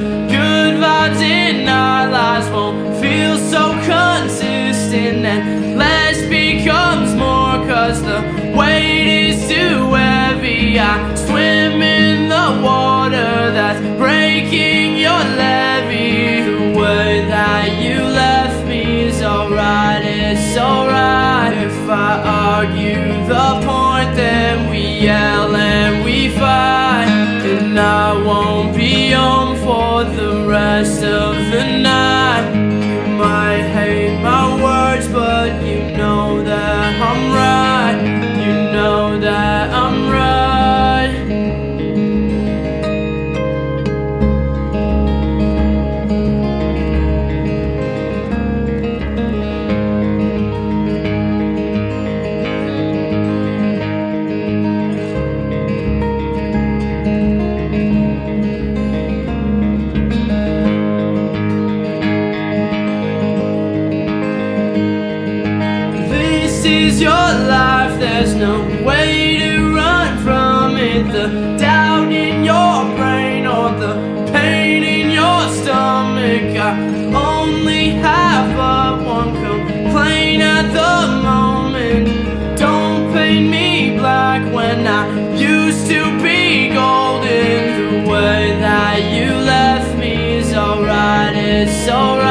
good vibes in our lives won't feel so consistent, and less becomes more, cause the weight is too heavy. I swim in the water that's breaking your levee. The way that you left me is alright, it's alright. If I argue the point, then we yell and we fight, and I won't be home for the rest of the night. You might hate my words, but you know that I'm right. You know that I'm right. This is your life, there's no way to run from it. The doubt in your brain or the pain in your stomach. I only have but one complaint at the moment. Don't paint me black when I used to be golden. The way that you left me is alright, it's alright.